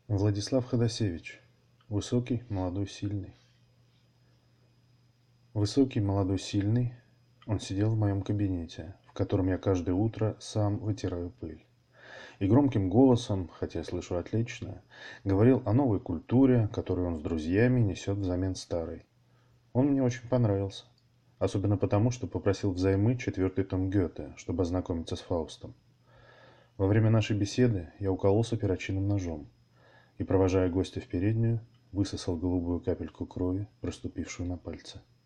Владислав Ходосевич. Высокий, молодой, сильный. Высокий, молодой, сильный, он сидел в моем кабинете, в котором я каждое утро сам вытираю пыль. И громким голосом, хотя я слышу отлично, говорил о новой культуре, которую он с друзьями несет взамен старой. Он мне очень понравился. Особенно потому, что попросил взаймы 4-й том Гёте, чтобы ознакомиться с Фаустом. Во время нашей беседы я укололся перочинным ножом и, провожая гостя в переднюю, высосал голубую капельку крови, проступившую на пальце.